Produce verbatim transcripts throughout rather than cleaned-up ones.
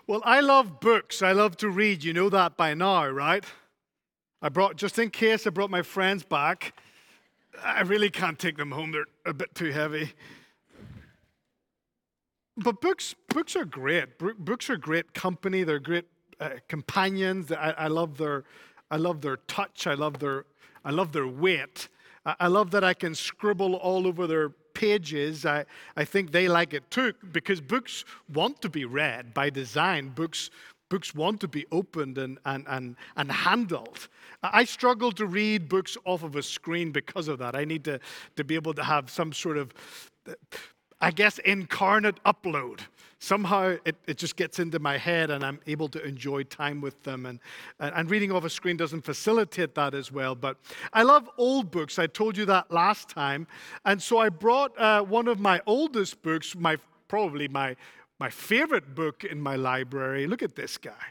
Well, I love books. I love to read. You know that by now, right? I brought, just in case, I brought my friends back. I really can't take them home. They're a bit too heavy. But books, books are great. Books are great company. They're great uh, companions. I, I love their, I love their touch. I love their, I love their weight. I, I love that I can scribble all over their pages. I, I think they like it too, because books want to be read by design. Books books want to be opened and, and, and, and handled. I struggle to read books off of a screen because of that. I need to, to be able to have some sort of, I guess, incarnate upload. Somehow it, it just gets into my head and I'm able to enjoy time with them. And, and reading off a screen doesn't facilitate that as well. But I love old books. I told you that last time. And so I brought uh, one of my oldest books, my probably my, my favorite book in my library. Look at this guy.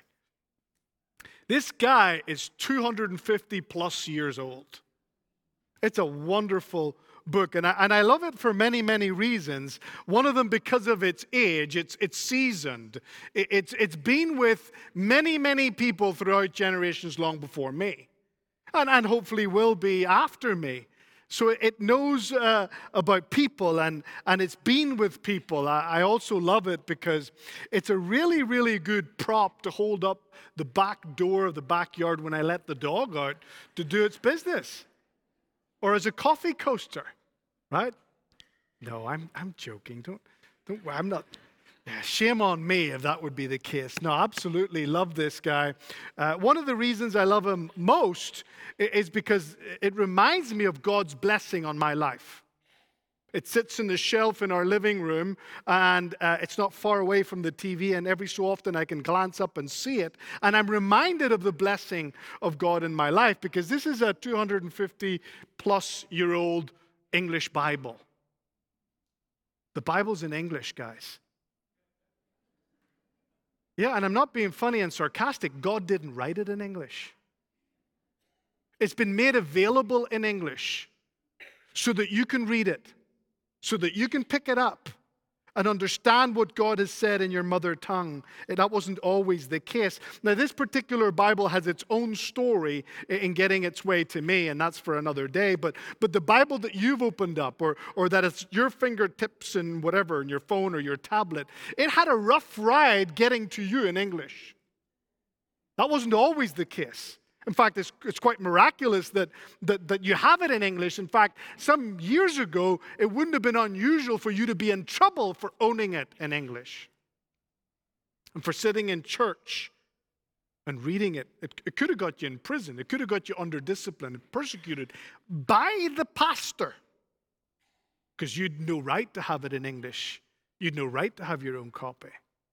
This guy is two hundred fifty plus years old. It's a wonderful book, and I, and I love it for many, many reasons. One of them because of its age. It's it's seasoned. It, it's it's been with many, many people throughout generations long before me, and, and hopefully will be after me. So it knows uh, about people, and, and it's been with people. I, I also love it because it's a really, really good prop to hold up the back door of the backyard when I let the dog out to do its business. Or as a coffee coaster, right? No, I'm I'm joking. Don't don't. I'm not. Yeah, shame on me if that would be the case. No, absolutely love this guy. Uh, one of the reasons I love him most is because it reminds me of God's blessing on my life. It sits in the shelf in our living room, and uh, it's not far away from the T V, and every so often I can glance up and see it, and I'm reminded of the blessing of God in my life, because this is a two hundred fifty plus year old English Bible. The Bible's in English, guys. Yeah, and I'm not being funny and sarcastic. God didn't write it in English. It's been made available in English so that you can read it, so that you can pick it up and understand what God has said in your mother tongue. That wasn't always the case. Now, this particular Bible has its own story in getting its way to me, and that's for another day. But, but the Bible that you've opened up, or, or that it's your fingertips and whatever, in your phone or your tablet, it had a rough ride getting to you in English. That wasn't always the case. In fact, it's, it's quite miraculous that, that, that you have it in English. In fact, some years ago, it wouldn't have been unusual for you to be in trouble for owning it in English. And for sitting in church and reading it. It, it could have got you in prison. It could have got you under discipline, persecuted by the pastor. Because you'd no right to have it in English. You'd no right to have your own copy.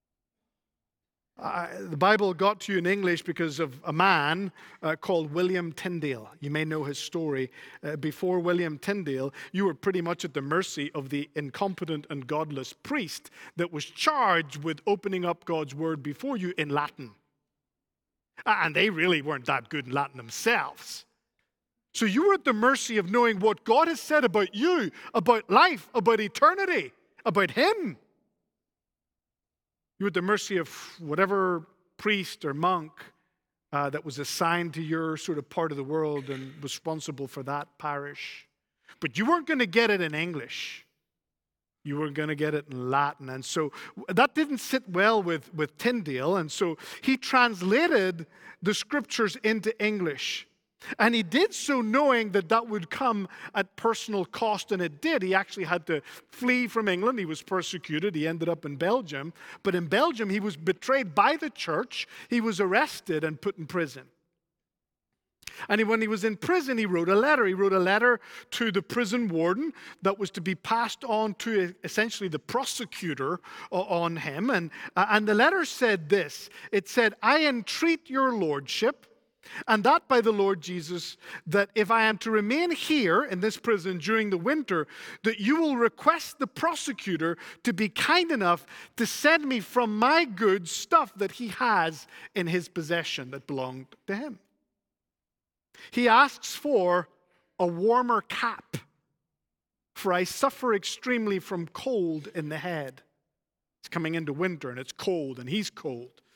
Uh, the Bible got to you in English because of a man uh, called William Tyndale. You may know his story. Uh, before William Tyndale, you were pretty much at the mercy of the incompetent and godless priest that was charged with opening up God's word before you in Latin. Uh, and they really weren't that good in Latin themselves. So you were at the mercy of knowing what God has said about you, about life, about eternity, about Him. You're at the mercy of whatever priest or monk uh, that was assigned to your sort of part of the world and responsible for that parish. But you weren't going to get it in English. You were going to get it in Latin. And so that didn't sit well with, with Tyndale. And so he translated the scriptures into English. And he did so knowing that that would come at personal cost, and it did. He actually had to flee from England. He was persecuted. He ended up in Belgium. But in Belgium, he was betrayed by the church. He was arrested and put in prison. And when he was in prison, he wrote a letter. He wrote a letter to the prison warden that was to be passed on to essentially the prosecutor on him. And, and the letter said this. It said, "I entreat your lordship, and that by the Lord Jesus, that if I am to remain here in this prison during the winter, that you will request the prosecutor to be kind enough to send me from my goods stuff that he has in his possession that belonged to him." He asks for a warmer cap, for I suffer extremely from cold in the head. It's coming into winter and it's cold and he's cold.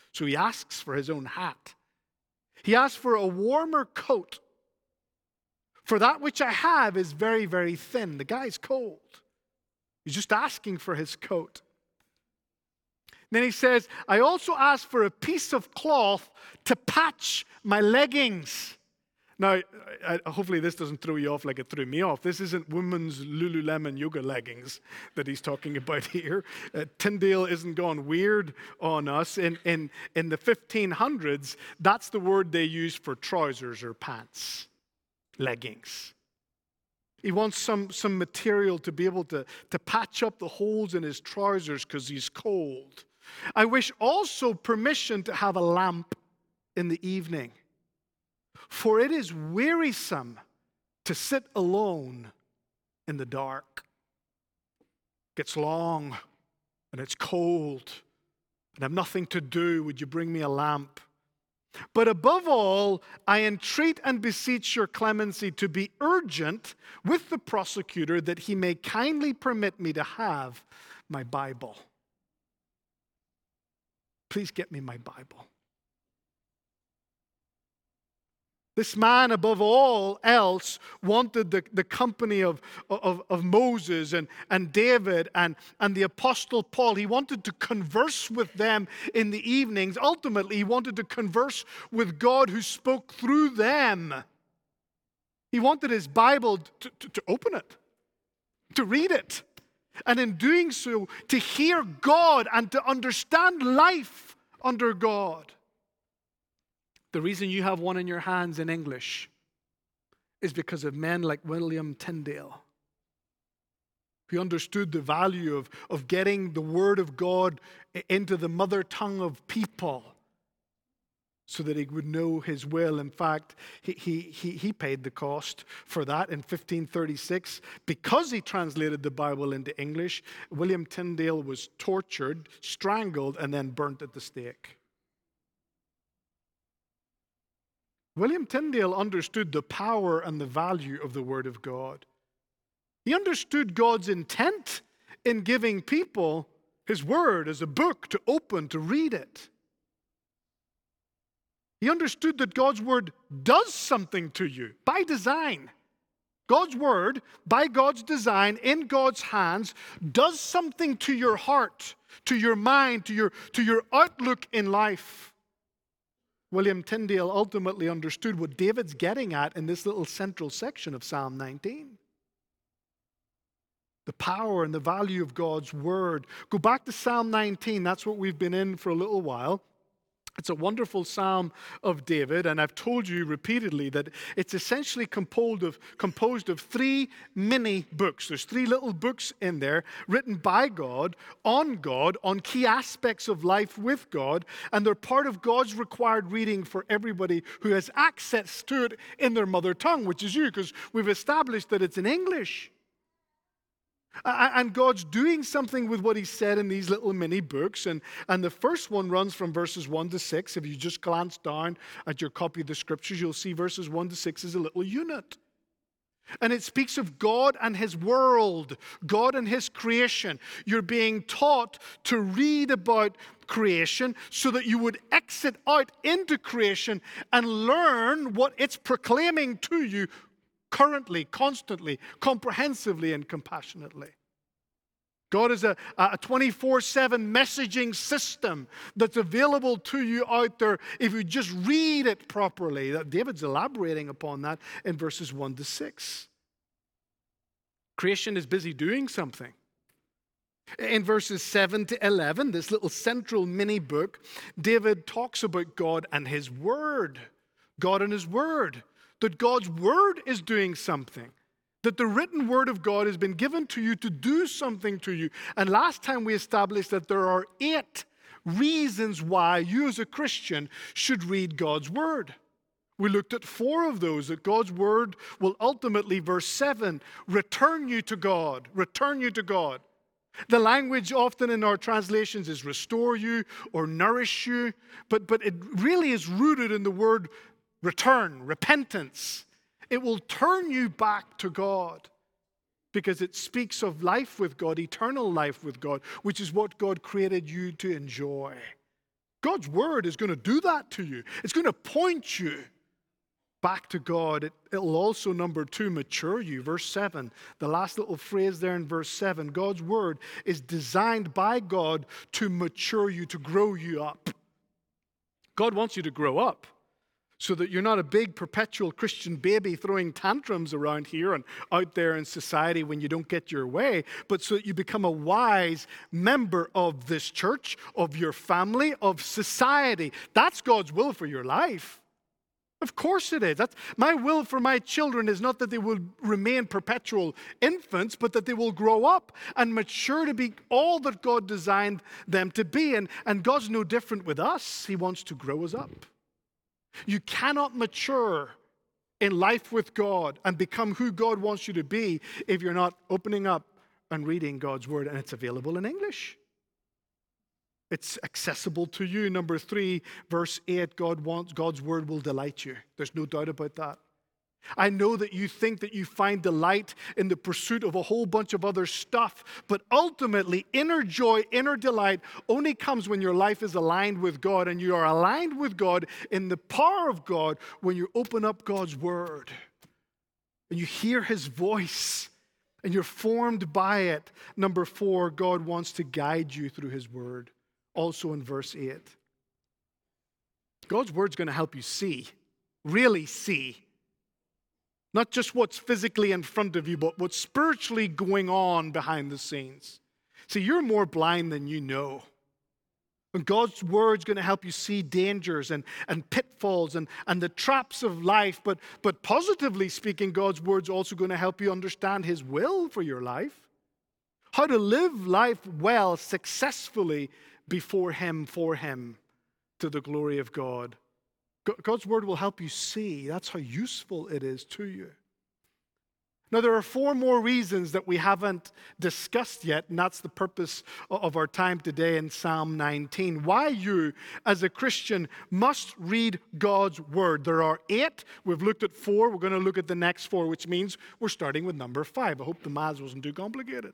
So he asks for his own hat. He asks for a warmer coat. For that which I have is very, very thin. The guy's cold. He's just asking for his coat. Then he says, I also ask for a piece of cloth to patch my leggings. Now, I, I, hopefully this doesn't throw you off like it threw me off. This isn't women's Lululemon yoga leggings that he's talking about here. Uh, Tyndale isn't gone weird on us. In, in, in the fifteen hundreds, that's the word they used for trousers or pants, leggings. He wants some, some material to be able to, to patch up the holes in his trousers because he's cold. I wish also permission to have a lamp in the evening. For it is wearisome to sit alone in the dark. It gets long and it's cold and I have nothing to do. Would you bring me a lamp? But above all, I entreat and beseech your clemency to be urgent with the prosecutor that he may kindly permit me to have my Bible. Please get me my Bible. This man, above all else, wanted the, the company of, of, of Moses and, and David and, and the Apostle Paul. He wanted to converse with them in the evenings. Ultimately, he wanted to converse with God who spoke through them. He wanted his Bible to, to, to open it, to read it, and in doing so, to hear God and to understand life under God. The reason you have one in your hands in English is because of men like William Tyndale, who understood the value of, of getting the Word of God into the mother tongue of people so that he would know his will. In fact, he, he, he, he paid the cost for that in fifteen thirty-six. Because he translated the Bible into English, William Tyndale was tortured, strangled, and then burnt at the stake. William Tyndale understood the power and the value of the Word of God. He understood God's intent in giving people His Word as a book to open, to read it. He understood that God's Word does something to you by design. God's Word, by God's design, in God's hands, does something to your heart, to your mind, to your, to your outlook in life. William Tyndale ultimately understood what David's getting at in this little central section of Psalm nineteen. The power and the value of God's Word. Go back to Psalm nineteen. That's what we've been in for a little while. It's a wonderful psalm of David, and I've told you repeatedly that it's essentially composed of, composed of three mini books. There's three little books in there written by God, on God, on key aspects of life with God, and they're part of God's required reading for everybody who has access to it in their mother tongue, which is you, because we've established that it's in English. And God's doing something with what He said in these little mini books. And, and the first one runs from verses one to six. If you just glance down at your copy of the Scriptures, you'll see verses one to six is a little unit. And it speaks of God and His world, God and His creation. You're being taught to read about creation so that you would exit out into creation and learn what it's proclaiming to you currently, constantly, comprehensively, and compassionately. God is a, a twenty-four seven messaging system that's available to you out there if you just read it properly. David's elaborating upon that in verses one to six. Creation is busy doing something. In verses seven to eleven, this little central mini book, David talks about God and His Word. God and His Word. That God's Word is doing something. That the written Word of God has been given to you to do something to you. And last time we established that there are eight reasons why you as a Christian should read God's Word. We looked at four of those, that God's Word will ultimately, verse seven, return you to God. Return you to God. The language often in our translations is restore you or nourish you. But, but it really is rooted in the word return, repentance. It will turn you back to God because it speaks of life with God, eternal life with God, which is what God created you to enjoy. God's word is going to do that to you. It's going to point you back to God. It, it'll also, number two, mature you. Verse seven, the last little phrase there in verse seven, God's word is designed by God to mature you, to grow you up. God wants you to grow up so that you're not a big perpetual Christian baby throwing tantrums around here and out there in society when you don't get your way, but so that you become a wise member of this church, of your family, of society. That's God's will for your life. Of course it is. That's, my will for my children is not that they will remain perpetual infants, but that they will grow up and mature to be all that God designed them to be. And, and God's no different with us. He wants to grow us up. You cannot mature in life with God and become who God wants you to be if you're not opening up and reading God's word, and it's available in English. It's accessible to you. Number three, verse eight, God wants, God's word will delight you. There's no doubt about that. I know that you think that you find delight in the pursuit of a whole bunch of other stuff, but ultimately, inner joy, inner delight only comes when your life is aligned with God, and you are aligned with God in the power of God when you open up God's word and you hear his voice and you're formed by it. Number four, God wants to guide you through his word. Also in verse eight. God's word's going to help you see, really see. Not just what's physically in front of you, but what's spiritually going on behind the scenes. See, you're more blind than you know. And God's word's going to help you see dangers and, and pitfalls and, and the traps of life. But, but positively speaking, God's word's also going to help you understand his will for your life. How to live life well, successfully before him, for him, to the glory of God. God's word will help you see. That's how useful it is to you. Now, there are four more reasons that we haven't discussed yet, and that's the purpose of our time today in Psalm nineteen. Why you, as a Christian, must read God's word. There are eight. We've looked at four. We're going to look at the next four, which means we're starting with number five. I hope the maths wasn't too complicated.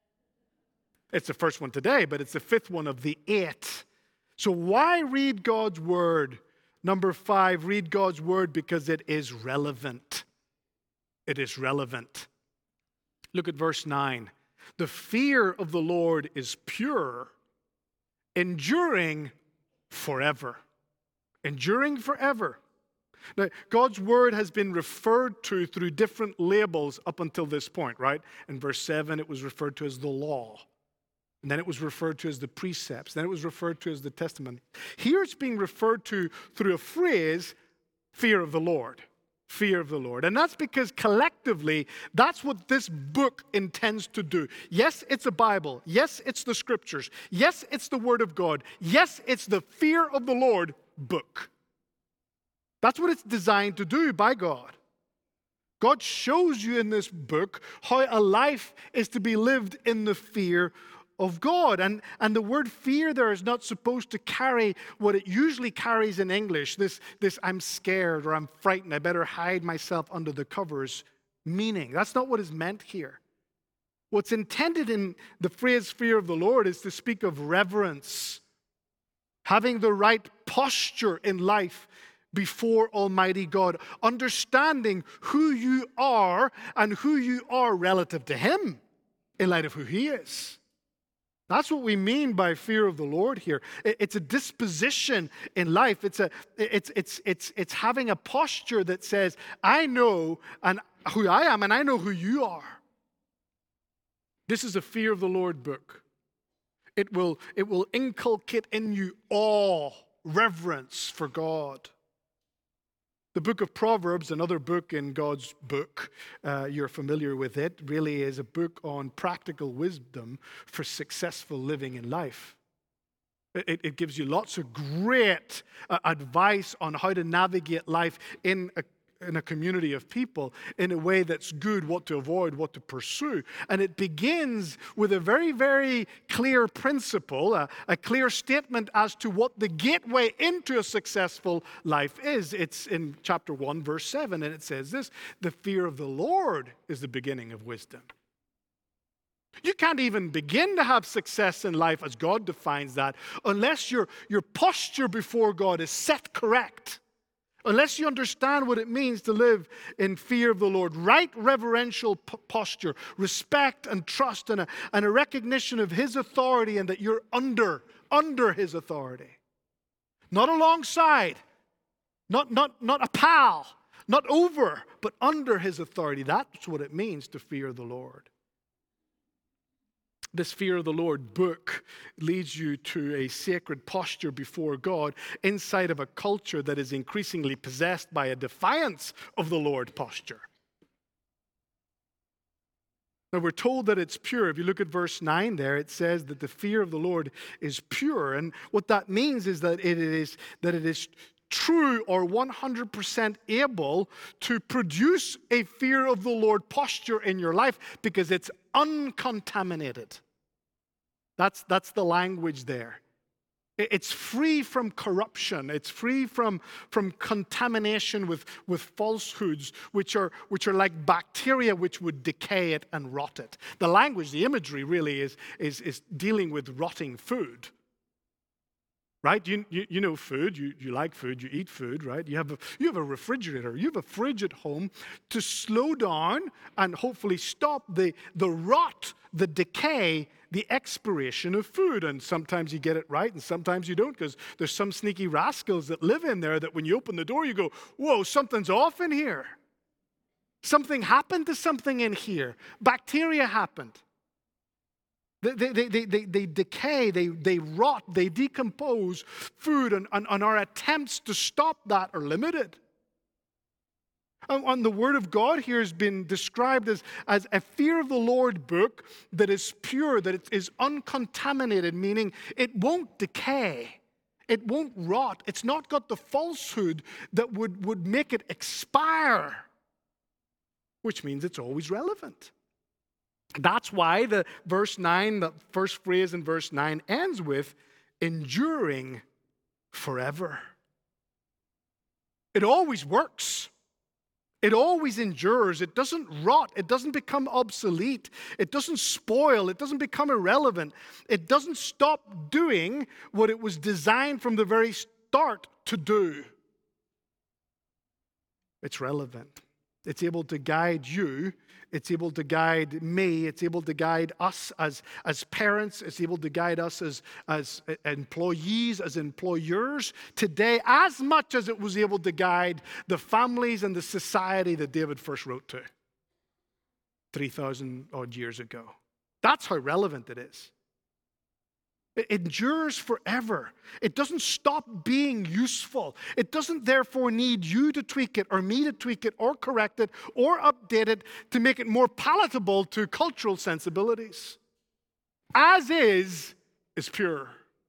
It's the first one today, but it's the fifth one of the eight. So why read God's word? Number five, read God's word because it is relevant. It is relevant. Look at verse nine. The fear of the Lord is pure, enduring forever. Enduring forever. Now, God's word has been referred to through different labels up until this point, right? In verse seven, it was referred to as the law. And then it was referred to as the precepts. Then it was referred to as the testimony. Here it's being referred to through a phrase, fear of the Lord. Fear of the Lord. And that's because collectively, that's what this book intends to do. Yes, it's a Bible. Yes, it's the scriptures. Yes, it's the word of God. Yes, it's the fear of the Lord book. That's what it's designed to do by God. God shows you in this book how a life is to be lived in the fear of God. And, and the word fear there is not supposed to carry what it usually carries in English, this, this I'm scared or I'm frightened, I better hide myself under the covers meaning. That's not what is meant here. What's intended in the phrase fear of the Lord is to speak of reverence, having the right posture in life before Almighty God, understanding who you are and who you are relative to him in light of who he is. That's what we mean by fear of the Lord here. It's a disposition in life. It's a it's it's it's it's having a posture that says, I know and who I am and I know who you are. This is a fear of the Lord book. It will it will inculcate in you awe, reverence for God. The book of Proverbs, another book in God's book, uh, you're familiar with it, really is a book on practical wisdom for successful living in life. It, it gives you lots of great uh, advice on how to navigate life in a in a community of people in a way that's good, what to avoid, what to pursue. And it begins with a very, very clear principle, a, a clear statement as to what the gateway into a successful life is. It's in chapter one, verse seven, and it says this, the fear of the Lord is the beginning of wisdom. You can't even begin to have success in life as God defines that unless your, your posture before God is set correct. Unless you understand what it means to live in fear of the Lord, right reverential p- posture, respect and trust, and a, and a recognition of His authority and that you're under, under His authority. Not alongside, not, not, not a pal, not over, but under His authority. That's what it means to fear the Lord. This Fear of the Lord book leads you to a sacred posture before God inside of a culture that is increasingly possessed by a defiance of the Lord posture. Now, we're told that it's pure. If you look at verse nine there, it says that the fear of the Lord is pure. And what that means is that it is, that it is true or one hundred percent able to produce a fear of the Lord posture in your life because it's uncontaminated. That's, that's the language there. It's free from corruption. It's free from, from contamination with, with falsehoods, which are, which are like bacteria which would decay it and rot it. The language, the imagery really is, is, is dealing with rotting food. Right? You, you, you know food, you, you like food, you eat food, right? You have, a, you have a refrigerator, you have a fridge at home to slow down and hopefully stop the, the rot, the decay, the expiration of food. And sometimes you get it right and sometimes you don't, because there's some sneaky rascals that live in there that when you open the door you go, whoa, something's off in here. Something happened to something in here. Bacteria happened. They, they, they, they, they decay, they, they rot, they decompose food, and, and, and our attempts to stop that are limited. And, and the Word of God here has been described as, as a fear of the Lord book that is pure, that it is uncontaminated, meaning it won't decay, it won't rot, it's not got the falsehood that would, would make it expire, which means it's always relevant. That's why the verse nine, the first phrase in verse nine ends with enduring forever. It always works. It always endures. It doesn't rot. It doesn't become obsolete. It doesn't spoil. It doesn't become irrelevant. It doesn't stop doing what it was designed from the very start to do. It's relevant. It's able to guide you. It's able to guide me. It's able to guide us as, as parents. It's able to guide us as, as employees, as employers today, as much as it was able to guide the families and the society that David first wrote to three thousand odd years ago. That's how relevant it is. It endures forever. It doesn't stop being useful. It doesn't therefore need you to tweak it or me to tweak it or correct it or update it to make it more palatable to cultural sensibilities. As is, is pure.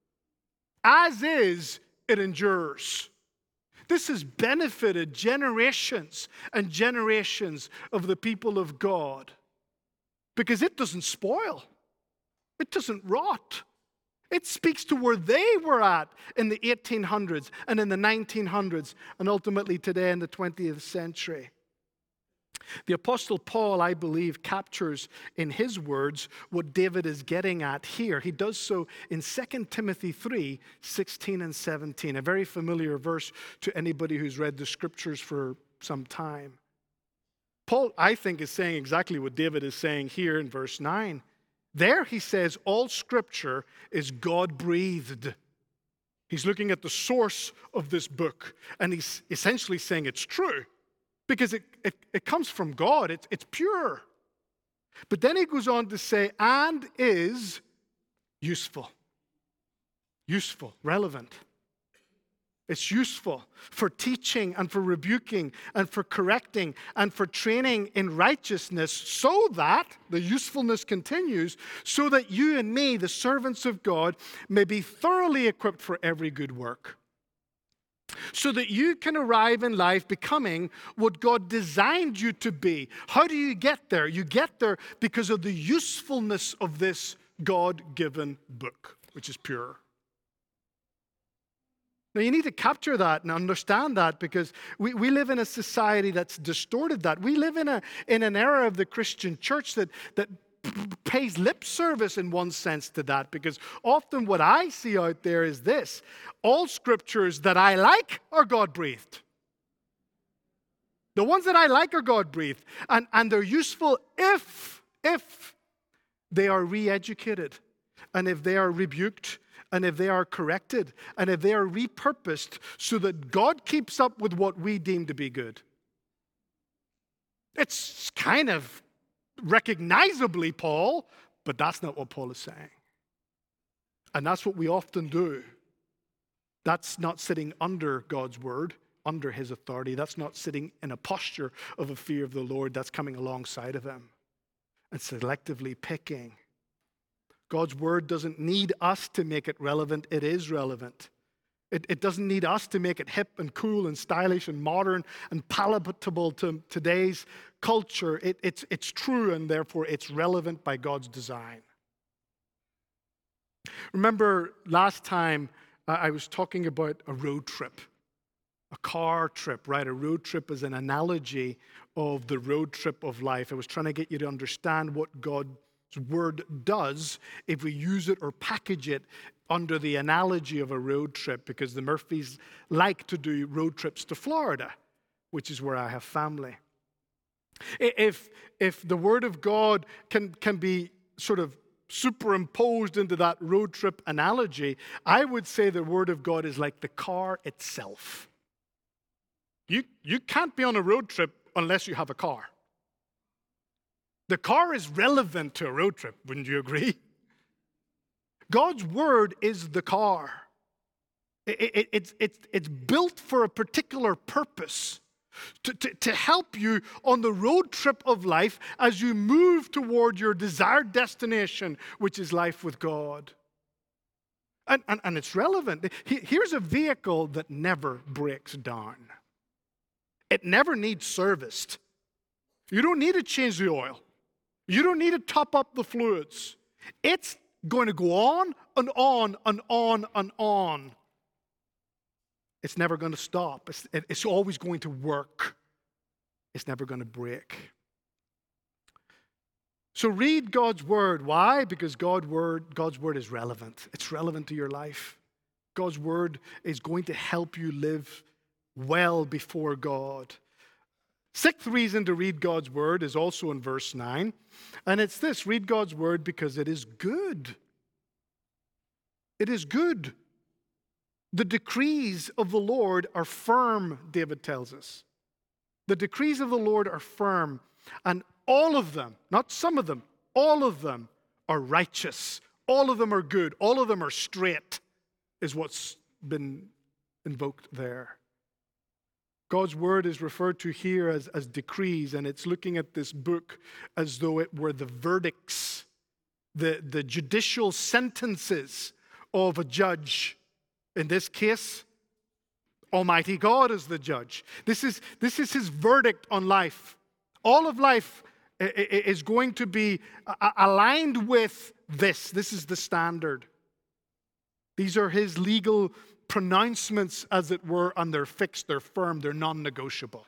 As is, it endures. This has benefited generations and generations of the people of God because it doesn't spoil. It doesn't rot. It speaks to where they were at in the eighteen hundreds and in the nineteen hundreds and ultimately today in the twentieth century. The Apostle Paul, I believe, captures in his words what David is getting at here. He does so in Second Timothy three, sixteen and seventeen, a very familiar verse to anybody who's read the scriptures for some time. Paul, I think, is saying exactly what David is saying here in verse nine. There he says all scripture is God-breathed. He's looking at the source of this book, and he's essentially saying it's true because it, it, it comes from God. It, it's pure. But then he goes on to say, and is useful. Useful, relevant. It's useful for teaching and for rebuking and for correcting and for training in righteousness so that, the usefulness continues, so that you and me, the servants of God, may be thoroughly equipped for every good work. So that you can arrive in life becoming what God designed you to be. How do you get there? You get there because of the usefulness of this God-given book, which is pure. Now, you need to capture that and understand that because we, we live in a society that's distorted that. We live in a in an era of the Christian church that, that p- pays lip service in one sense to that, because often what I see out there is this: all scriptures that I like are God-breathed. The ones that I like are God-breathed, and, and they're useful if, if they are re-educated, and if they are rebuked, and if they are corrected, and if they are repurposed so that God keeps up with what we deem to be good. It's kind of recognizably Paul, but that's not what Paul is saying. And that's what we often do. That's not sitting under God's word, under his authority. That's not sitting in a posture of a fear of the Lord. That's coming alongside of him and selectively picking. God's word doesn't need us to make it relevant. It is relevant. It, it doesn't need us to make it hip and cool and stylish and modern and palatable to today's culture. It, it's, it's true, and therefore it's relevant by God's design. Remember last time uh, I was talking about a road trip, a car trip, right? A road trip is an analogy of the road trip of life. I was trying to get you to understand what God's word does if we use it or package it under the analogy of a road trip, because the Murphys like to do road trips to Florida, which is where I have family. If, if the word of God can, can be sort of superimposed into that road trip analogy, I would say the word of God is like the car itself. You, you can't be on a road trip unless you have a car. The car is relevant to a road trip, wouldn't you agree? God's word is the car. It, it, it's, it's, it's built for a particular purpose, to, to, to help you on the road trip of life as you move toward your desired destination, which is life with God. And, and, and it's relevant. Here's a vehicle that never breaks down. It never needs serviced. You don't need to change the oil. You don't need to top up the fluids. It's going to go on and on and on and on. It's never going to stop. It's, it's always going to work. It's never going to break. So read God's word. Why? Because God word, God's word is relevant. It's relevant to your life. God's word is going to help you live well before God. Sixth reason to read God's word is also in verse nine. And it's this: read God's word because it is good. It is good. The decrees of the Lord are firm, David tells us. The decrees of the Lord are firm, and all of them, not some of them, all of them are righteous. All of them are good. All of them are straight, is what's been invoked there. God's word is referred to here as, as decrees, and it's looking at this book as though it were the verdicts, the, the judicial sentences of a judge. In this case, Almighty God is the judge. This is, this is his verdict on life. All of life is going to be aligned with this. This is the standard. These are his legal pronouncements, as it were, and they're fixed, they're firm, they're non-negotiable.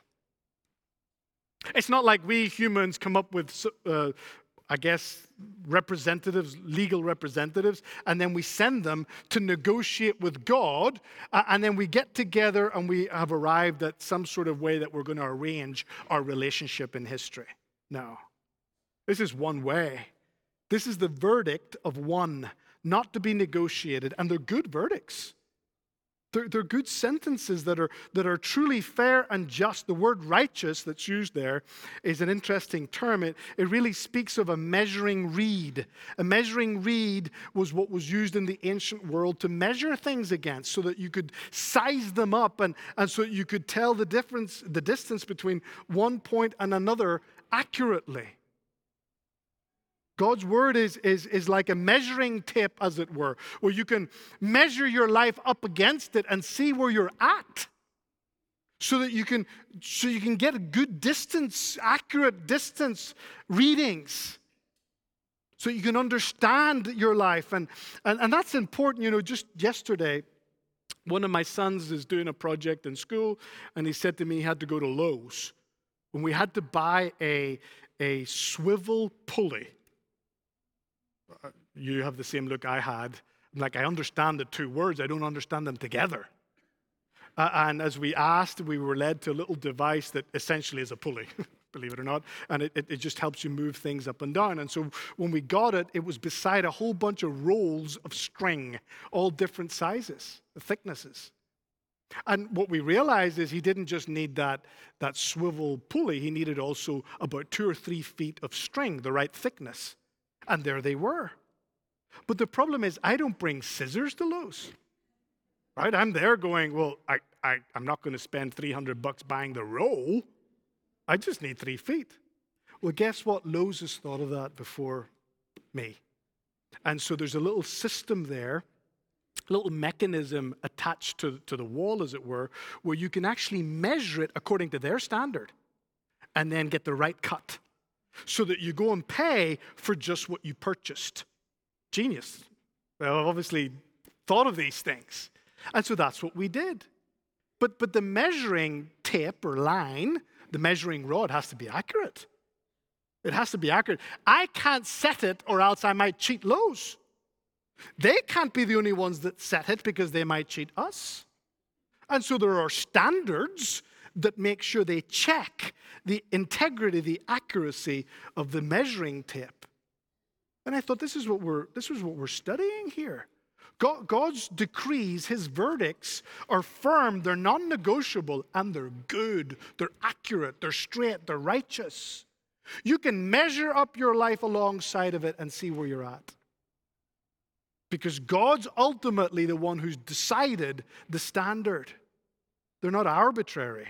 It's not like we humans come up with, uh, I guess, representatives, legal representatives, and then we send them to negotiate with God, uh, and then we get together and we have arrived at some sort of way that we're going to arrange our relationship in history. No. This is one way. This is the verdict of one, not to be negotiated, and they're good verdicts. They're, they're good sentences that are, that are truly fair and just. The word righteous that's used there is an interesting term. It, it really speaks of a measuring reed. A measuring reed was what was used in the ancient world to measure things against, so that you could size them up, and, and so that you could tell the difference, the distance between one point and another accurately. God's word is, is, is like a measuring tape, as it were, where you can measure your life up against it and see where you're at, so that you can, so you can get a good distance, accurate distance readings, so you can understand your life. And, and, and that's important. You know, just yesterday, one of my sons is doing a project in school, and he said to me he had to go to Lowe's, and we had to buy a, a swivel pulley. you have the same look I had. Like, I understand the two words, I don't understand them together. Uh, and as we asked, we were led to a little device that essentially is a pulley, believe it or not. And it, it, it just helps you move things up and down. And so when we got it, it was beside a whole bunch of rolls of string, all different sizes, thicknesses. And what we realized is he didn't just need that, that swivel pulley, he needed also about two or three feet of string, the right thickness. And there they were. But the problem is, I don't bring scissors to Lowe's. Right? I'm there going, well, I, I, I'm not going to spend three hundred bucks buying the roll. I just need three feet. Well, guess what? Lowe's has thought of that before me. And so there's a little system there, a little mechanism attached to, to the wall, as it were, where you can actually measure it according to their standard and then get the right cut so that you go and pay for just what you purchased. Genius. Well, I've obviously thought of these things. And so that's what we did. But, but the measuring tape or line, the measuring rod has to be accurate. It has to be accurate. I can't set it or else I might cheat Lowe's. They can't be the only ones that set it because they might cheat us. And so there are standards that make sure they check the integrity, the accuracy of the measuring tape. And I thought, this is what we're, this is what we're studying here. God, God's decrees, his verdicts are firm, they're non-negotiable, and they're good, they're accurate, they're straight, they're righteous. You can measure up your life alongside of it and see where you're at. Because God's ultimately the one who's decided the standard. They're not arbitrary.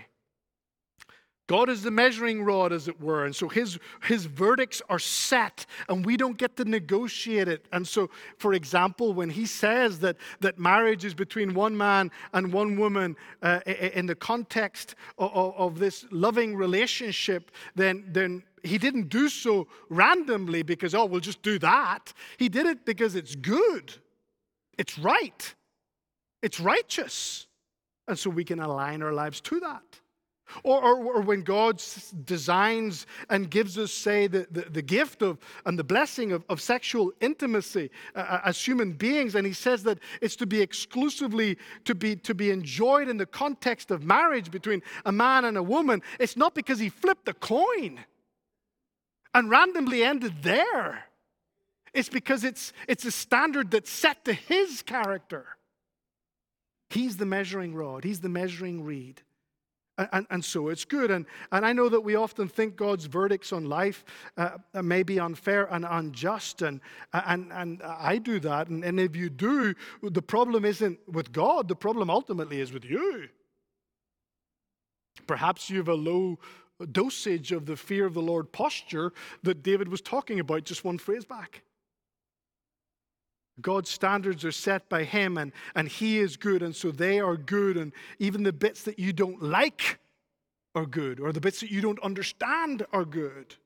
God is the measuring rod, as it were, and so his, his verdicts are set, and we don't get to negotiate it. And so, for example, when he says that, that marriage is between one man and one woman uh, in the context of, of this loving relationship, then, then he didn't do so randomly because, oh, we'll just do that. He did it because it's good, it's right, it's righteous, and so we can align our lives to that. Or, or, or when God designs and gives us, say, the, the, the gift of and the blessing of, of sexual intimacy uh, as human beings, and he says that it's to be exclusively to be, to be enjoyed in the context of marriage between a man and a woman, it's not because he flipped a coin and randomly ended there. It's because it's, it's a standard that's set to his character. He's the measuring rod. He's the measuring reed. And, and so it's good. And, and I know that we often think God's verdicts on life uh, may be unfair and unjust. And, and, and I do that. And, and if you do, the problem isn't with God. The problem ultimately is with you. Perhaps you have a low dosage of the fear of the Lord posture that David was talking about just one phrase back. God's standards are set by him, and, and he is good, and so they are good, and even the bits that you don't like are good, or the bits that you don't understand are good.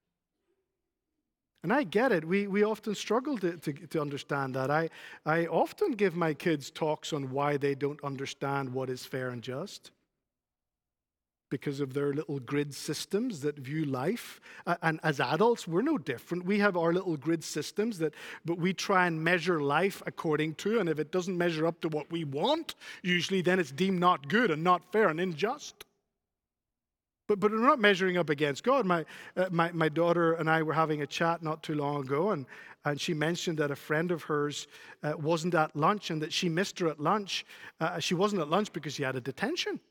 And I get it. We, we often struggle to, to, to understand that. I, I often give my kids talks on why they don't understand what is fair and just, because of their little grid systems that view life. Uh, and as adults, we're no different. We have our little grid systems that, but we try and measure life according to, and if it doesn't measure up to what we want, usually then it's deemed not good and not fair and unjust. But, but we're not measuring up against God. My, uh, my, my daughter and I were having a chat not too long ago, and, and she mentioned that a friend of hers uh, wasn't at lunch and that she missed her at lunch. Uh, she wasn't at lunch because she had a detention.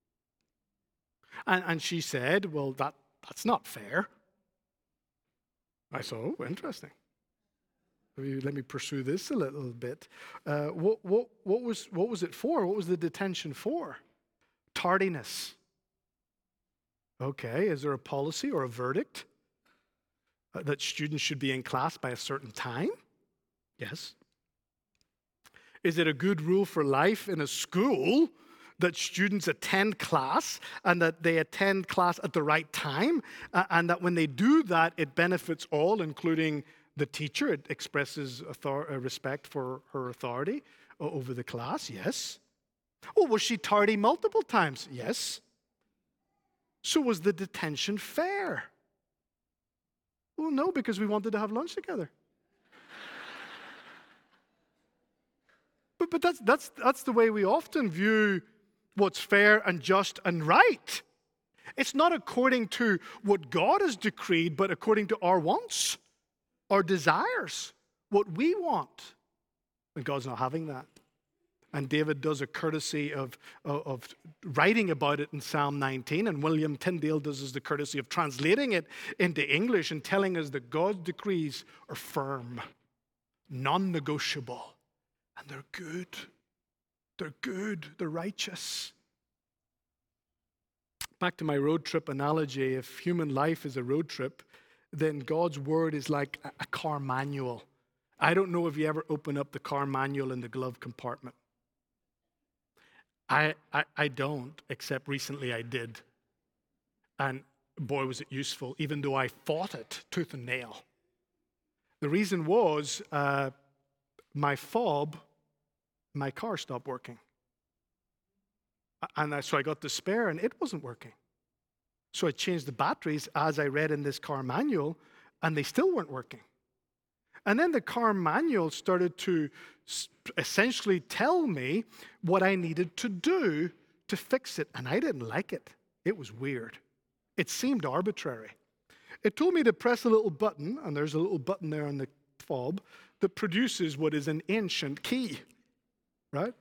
And, and she said, well, that, that's not fair. I said, oh, interesting. Let me, let me pursue this a little bit. Uh, what, what, what, was, what was it for? What was the detention for? Tardiness. Okay, is there a policy or a verdict uh, that students should be in class by a certain time? Yes. Is it a good rule for life in a school that students attend class and that they attend class at the right time, uh, and that when they do that, it benefits all, including the teacher? It expresses author- uh, respect for her authority uh, over the class? Yes. Oh, was she tardy multiple times? Yes. So was the detention fair? Well, no, because we wanted to have lunch together. but that's, that's, that's the way we often view what's fair and just and right. It's not according to what God has decreed, but according to our wants, our desires, what we want. And God's not having that. And David does a courtesy of, of, of writing about it in Psalm nineteen, and William Tyndale does us the courtesy of translating it into English and telling us that God's decrees are firm, non-negotiable, and they're good. They're good. They're righteous. Back to my road trip analogy, if human life is a road trip, then God's word is like a, a car manual. I don't know if you ever open up the car manual in the glove compartment. I, I, I don't, except recently I did. And boy, was it useful, even though I fought it tooth and nail. The reason was uh, my fob, my car stopped working. And I, so I got the spare and it wasn't working. So I changed the batteries as I read in this car manual, and they still weren't working. And then the car manual started to essentially tell me what I needed to do to fix it. And I didn't like it. It was weird. It seemed arbitrary. It told me to press a little button, and there's a little button there on the fob that produces what is an ancient key, right?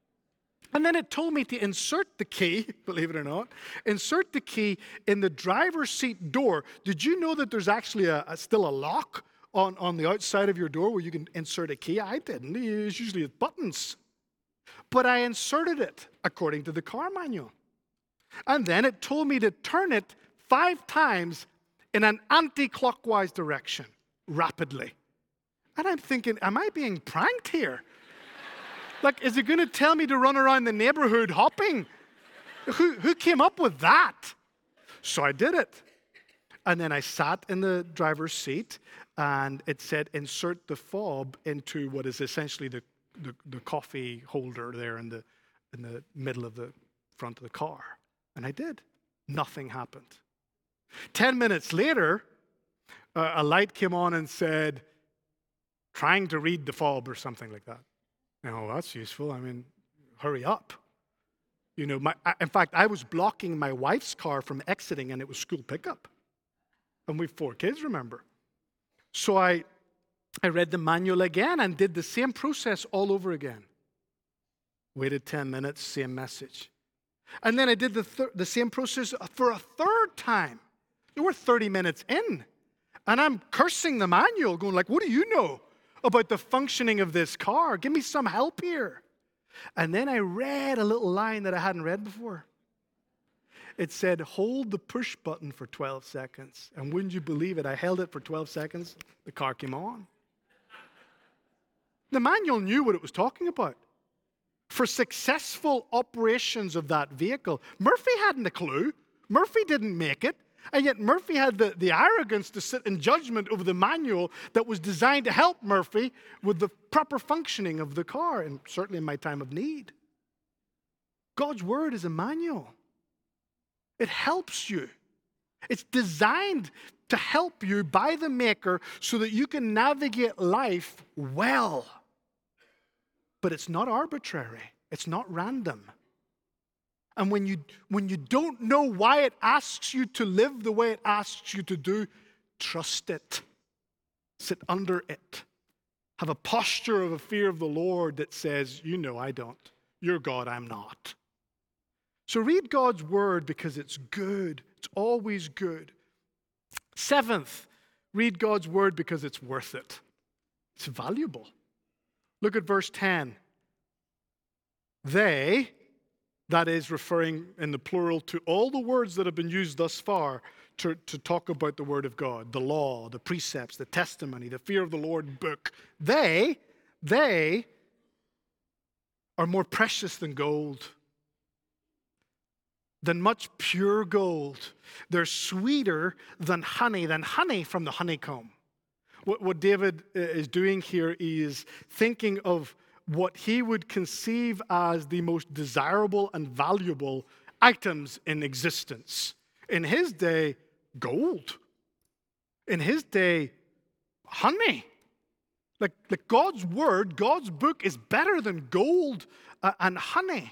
And then it told me to insert the key, believe it or not, insert the key in the driver's seat door. Did you know that there's actually a, a, still a lock on, on the outside of your door where you can insert a key? I didn't. It's usually buttons. But I inserted it according to the car manual. And then it told me to turn it five times in an anti-clockwise direction, rapidly. And I'm thinking, am I being pranked here? Like, is it going to tell me to run around the neighborhood hopping? Who, who came up with that? So I did it. And then I sat in the driver's seat, and it said, insert the fob into what is essentially the, the, the coffee holder there in the, in the middle of the front of the car. And I did. Nothing happened. Ten minutes later, uh, a light came on and said, trying to read the fob or something like that. Oh, that's useful. I mean, hurry up. You know, my, I, in fact, I was blocking my wife's car from exiting, and it was school pickup. And we have four kids, remember. So I, I read the manual again and did the same process all over again. Waited ten minutes, same message. And then I did the, thir- the same process for a third time. We're thirty minutes in. And I'm cursing the manual, going like, what do you know about the functioning of this car? Give me some help here. And then I read a little line that I hadn't read before. It said, hold the push button for twelve seconds. And wouldn't you believe it? I held it for twelve seconds. The car came on. The manual knew what it was talking about. For successful operations of that vehicle, Murphy hadn't a clue. Murphy didn't make it. And yet Murphy had the, the arrogance to sit in judgment over the manual that was designed to help Murphy with the proper functioning of the car, and certainly in my time of need. God's word is a manual. It helps you. It's designed to help you by the Maker so that you can navigate life well. But it's not arbitrary. It's not random. And when you, when you don't know why it asks you to live the way it asks you to do, trust it. Sit under it. Have a posture of a fear of the Lord that says, you know I don't. You're God, I'm not. So read God's word because it's good. It's always good. Seventh, read God's word because it's worth it. It's valuable. Look at verse ten. They, that is referring in the plural to all the words that have been used thus far to, to talk about the word of God, the law, the precepts, the testimony, the fear of the Lord book. They, they are more precious than gold, than much pure gold. They're sweeter than honey, than honey from the honeycomb. What, what David is doing here is thinking of what he would conceive as the most desirable and valuable items in existence. In his day, gold. In his day, honey. Like, like God's word, God's book is better than gold uh, and honey.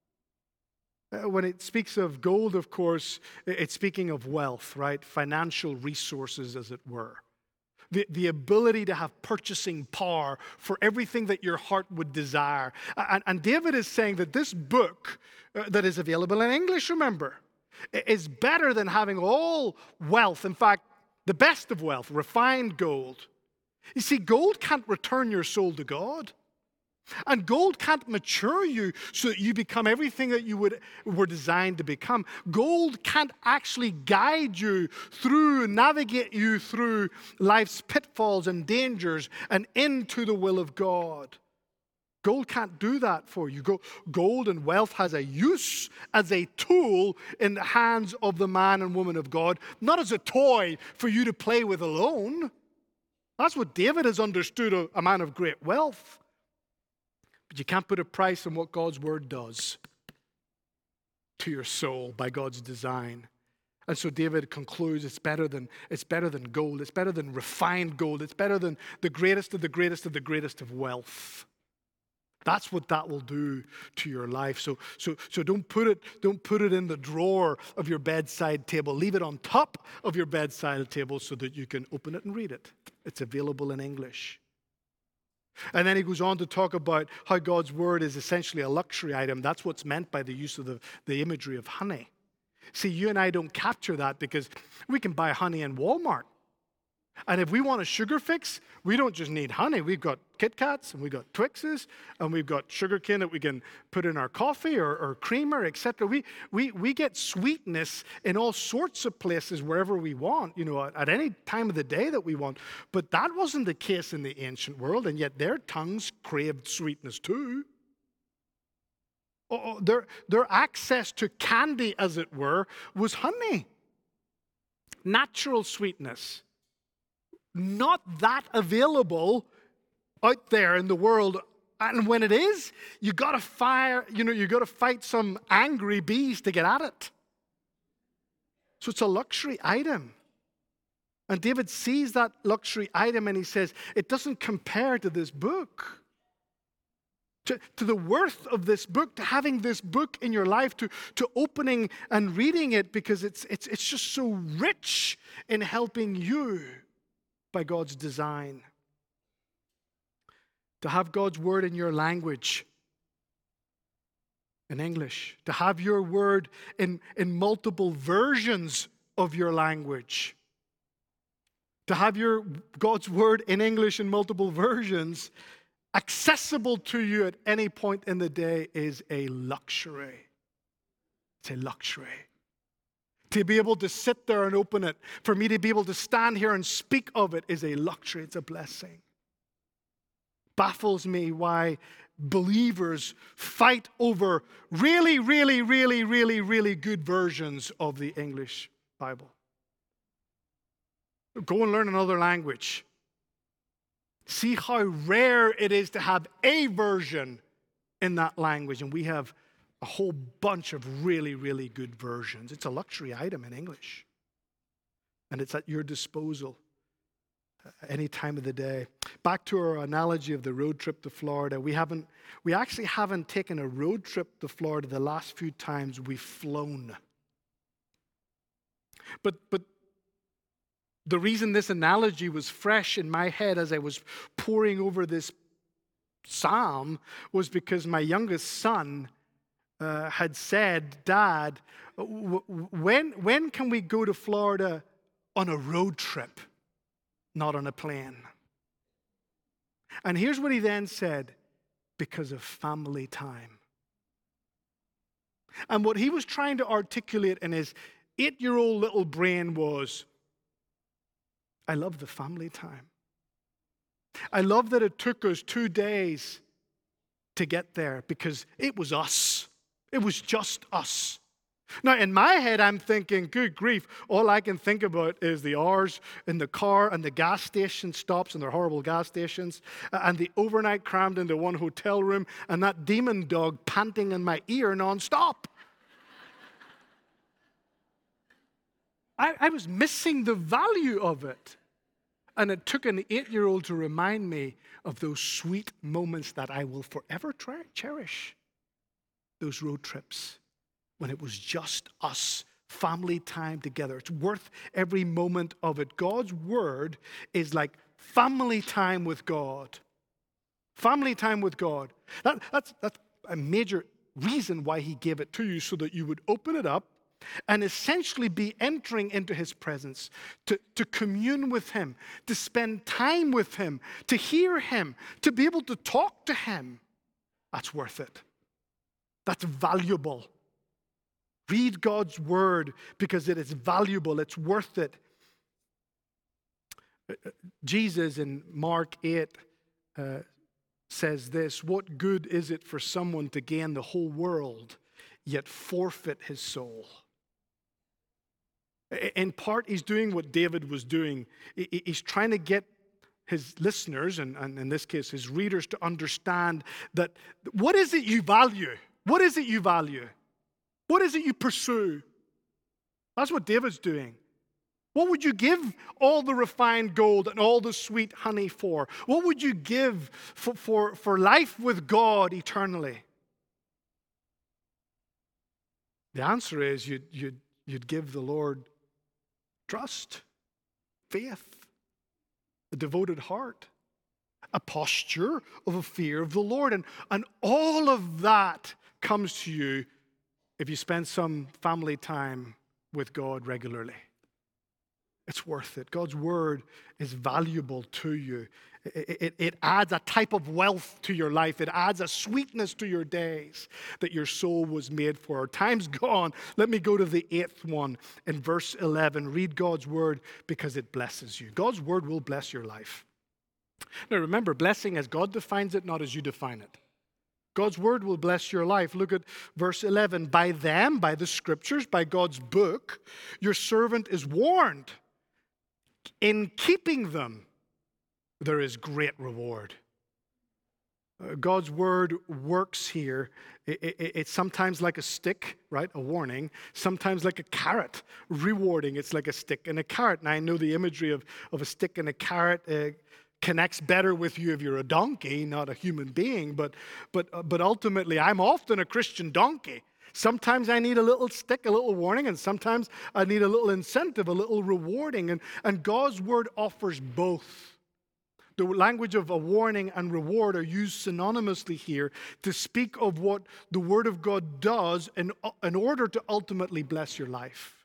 Uh, when it speaks of gold, of course, it's speaking of wealth, right? Financial resources, as it were. The, the ability to have purchasing power for everything that your heart would desire. And, and David is saying that this book uh, that is available in English, remember, is better than having all wealth. In fact, the best of wealth, refined gold. You see, gold can't return your soul to God. And gold can't mature you so that you become everything that you would, were designed to become. Gold can't actually guide you through, navigate you through life's pitfalls and dangers and into the will of God. Gold can't do that for you. Gold and wealth has a use as a tool in the hands of the man and woman of God, not as a toy for you to play with alone. That's what David has understood, a, a man of great wealth. But you can't put a price on what God's word does to your soul by God's design. And so David concludes it's better than it's better than gold. It's better than refined gold. It's better than the greatest of the greatest of the greatest of wealth. That's what that will do to your life. So, so, so don't put it, don't put it in the drawer of your bedside table. Leave it on top of your bedside table so that you can open it and read it. It's available in English. And then he goes on to talk about how God's word is essentially a luxury item. That's what's meant by the use of the, the imagery of honey. See, you and I don't capture that because we can buy honey in Walmart. And if we want a sugar fix, we don't just need honey. We've got Kit Kats and we've got Twixes and we've got sugar cane that we can put in our coffee or, or creamer, et cetera. We, we, we get sweetness in all sorts of places wherever we want, you know, at, at any time of the day that we want. But that wasn't the case in the ancient world, and yet their tongues craved sweetness too. Oh, their, their access to candy, as it were, was honey. Natural sweetness. Not that available out there in the world. And when it is, you gotta fire, you know, you gotta fight some angry bees to get at it. So it's a luxury item. And David sees that luxury item and he says, it doesn't compare to this book. To, to the worth of this book, to having this book in your life, to, to opening and reading it, because it's, it's, it's just so rich in helping you by God's design. To have God's word in your language, in English. To have your word in, in multiple versions of your language. To have your God's word in English in multiple versions accessible to you at any point in the day is a luxury. It's a luxury. To be able to sit there and open it, for me to be able to stand here and speak of it is a luxury. It's a blessing. Baffles me why believers fight over really, really, really, really, really good versions of the English Bible. Go and learn another language. See how rare it is to have a version in that language. And we have a whole bunch of really, really good versions. It's a luxury item in English. And it's at your disposal any time of the day. Back to our analogy of the road trip to Florida. We haven't, we actually haven't taken a road trip to Florida the last few times we've flown. But, but the reason this analogy was fresh in my head as I was poring over this psalm was because my youngest son uh, had said, Dad, w- when, when can we go to Florida on a road trip, not on a plane? And here's what he then said, because of family time. And what he was trying to articulate in his eight-year-old little brain was, I love the family time. I love that it took us two days to get there because it was us. It was just us. Now, in my head, I'm thinking, good grief, all I can think about is the hours in the car and the gas station stops, and they're horrible gas stations, and the overnight crammed into one hotel room, and that demon dog panting in my ear nonstop. I, I was missing the value of it. And it took an eight-year-old to remind me of those sweet moments that I will forever try, cherish. Those road trips when it was just us, family time together. It's worth every moment of it. God's word is like family time with God. Family time with God. That, that's, that's a major reason why he gave it to you, so that you would open it up and essentially be entering into his presence, to, to commune with him, to spend time with him, to hear him, to be able to talk to him. That's worth it. That's valuable. Read God's word because it is valuable. It's worth it. Jesus in Mark eight uh, says this: what good is it for someone to gain the whole world yet forfeit his soul? In part, he's doing what David was doing. He's trying to get his listeners, and, and in this case his readers, to understand that what is it you value? What is it you value? What is it you pursue? That's what David's doing. What would you give all the refined gold and all the sweet honey for? What would you give for, for, for life with God eternally? The answer is you'd, you'd, you'd give the Lord trust, faith, a devoted heart, a posture of a fear of the Lord. And, and all of that comes to you if you spend some family time with God regularly. It's worth it. God's word is valuable to you. It, it, it adds a type of wealth to your life. It adds a sweetness to your days that your soul was made for. Time's gone. Let me go to the eighth one in verse eleven. Read God's word because it blesses you. God's word will bless your life. Now remember, blessing as God defines it, not as you define it. God's word will bless your life. Look at verse eleven. By them, by the scriptures, by God's book, your servant is warned. In keeping them, there is great reward. Uh, God's word works here. It, it, it's sometimes like a stick, right? A warning. Sometimes like a carrot, rewarding. It's like a stick and a carrot. And I know the imagery of, of a stick and a carrot uh, connects better with you if you're a donkey, not a human being. But, but, uh, but ultimately, I'm often a Christian donkey. Sometimes I need a little stick, a little warning, and sometimes I need a little incentive, a little rewarding. And, and God's word offers both. The language of a warning and reward are used synonymously here to speak of what the word of God does in, in order to ultimately bless your life.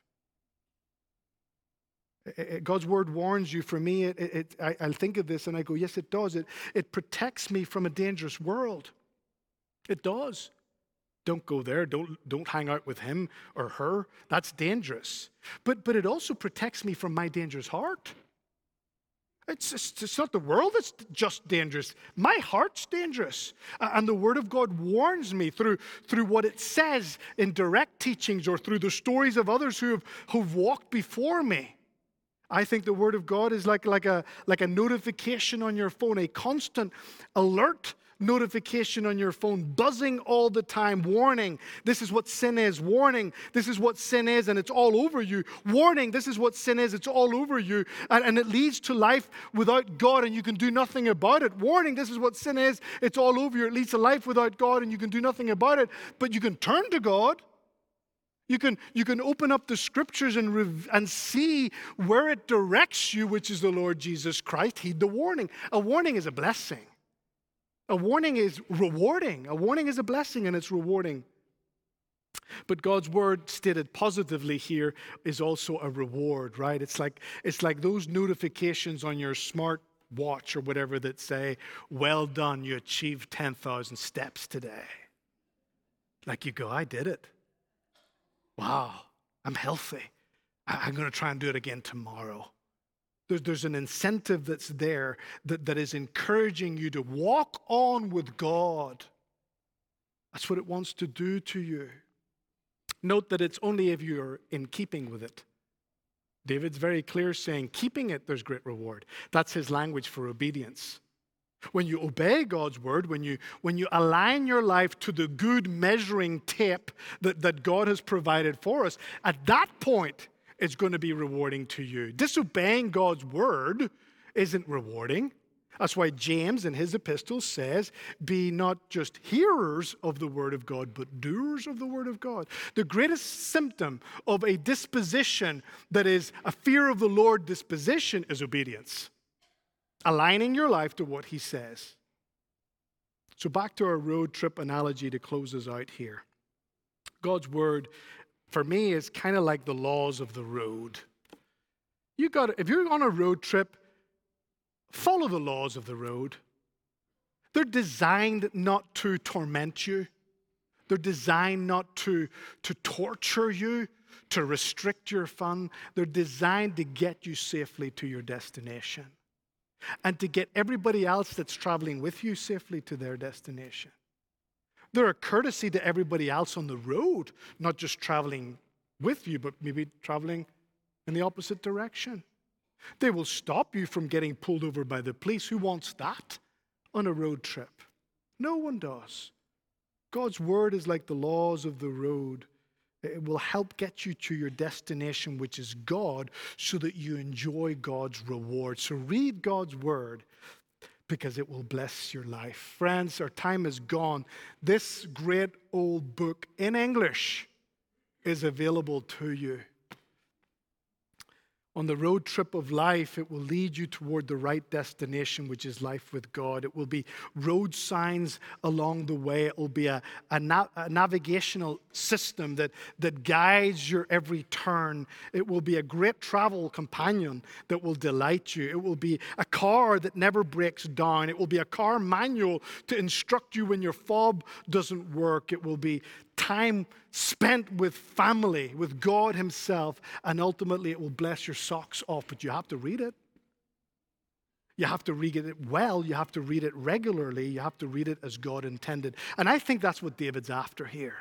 God's word warns you. For me, it, it, I, I think of this and I go, yes, it does. It, it protects me from a dangerous world. It does. Don't go there. Don't, don't hang out with him or her. That's dangerous. But, but it also protects me from my dangerous heart. It's, it's, it's not the world that's just dangerous. My heart's dangerous. And the Word of God warns me through, through what it says in direct teachings or through the stories of others who have, who've walked before me. I think the Word of God is like, like, a, like a notification on your phone, a constant alert notification on your phone, buzzing all the time, warning, this is what sin is, warning, this is what sin is, and it's all over you, warning, this is what sin is, it's all over you, and, and it leads to life without God, and you can do nothing about it, warning, this is what sin is, it's all over you, it leads to life without God, and you can do nothing about it, but you can turn to God. You can, you can open up the scriptures and, rev- and see where it directs you, which is the Lord Jesus Christ. Heed the warning. A warning is a blessing. A warning is rewarding. A warning is a blessing and it's rewarding. But God's word stated positively here is also a reward, right? It's like, it's like those notifications on your smart watch or whatever that say, well done, you achieved ten thousand steps today. Like you go, I did it. Wow, I'm healthy. I'm going to try and do it again tomorrow. There's, there's an incentive that's there that, that is encouraging you to walk on with God. That's what it wants to do to you. Note that it's only if you're in keeping with it. David's very clear saying, keeping it, there's great reward. That's his language for obedience. When you obey God's word, when you, when you align your life to the good measuring tape that, that God has provided for us, at that point, it's going to be rewarding to you. Disobeying God's word isn't rewarding. That's why James in his epistle says, be not just hearers of the word of God, but doers of the word of God. The greatest symptom of a disposition that is a fear of the Lord disposition is obedience. Aligning your life to what he says. So back to our road trip analogy to close us out here. God's word, for me, is kind of like the laws of the road. You got, if you're on a road trip, follow the laws of the road. They're designed not to torment you. They're designed not to, to torture you, to restrict your fun. They're designed to get you safely to your destination and to get everybody else that's traveling with you safely to their destination. They're a courtesy to everybody else on the road, not just traveling with you, but maybe traveling in the opposite direction. They will stop you from getting pulled over by the police. Who wants that on a road trip? No one does. God's word is like the laws of the road. It will help get you to your destination, which is God, so that you enjoy God's reward. So read God's word because it will bless your life. Friends, our time is gone. This great old book in English is available to you. On the road trip of life, it will lead you toward the right destination, which is life with God. It will be road signs along the way. It will be a, a, na- a navigational system that, that guides your every turn. It will be a great travel companion that will delight you. It will be a car that never breaks down. It will be a car manual to instruct you when your fob doesn't work. It will be time spent with family, with God himself, and ultimately it will bless your socks off. But you have to read it. You have to read it well. You have to read it regularly. You have to read it as God intended. And I think that's what David's after here.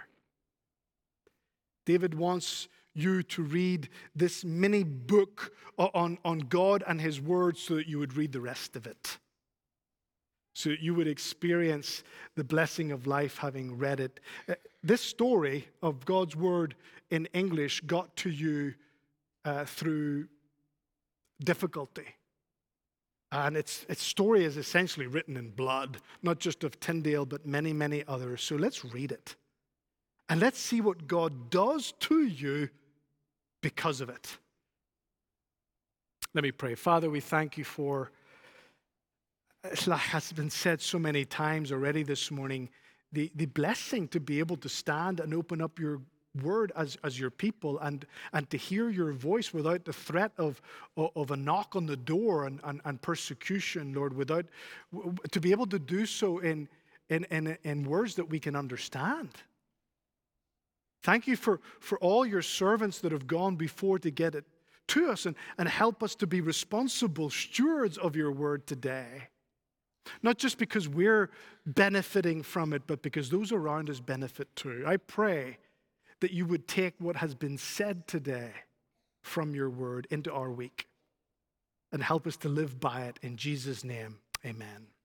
David wants you to read this mini book on, on God and his word so that you would read the rest of it. So that you would experience the blessing of life having read it. This story of God's word in English got to you uh, through difficulty. And its, its story is essentially written in blood, not just of Tyndale, but many, many others. So let's read it. And let's see what God does to you because of it. Let me pray. Father, we thank you for, like has been said so many times already this morning, the, the blessing to be able to stand and open up your word as, as your people and, and to hear your voice without the threat of, of a knock on the door and, and, and persecution, Lord, without to be able to do so in, in, in, in words that we can understand. Thank you for, for all your servants that have gone before to get it to us and, and help us to be responsible stewards of your word today. Not just because we're benefiting from it, but because those around us benefit too. I pray that you would take what has been said today from your word into our week and help us to live by it. In Jesus' name, amen.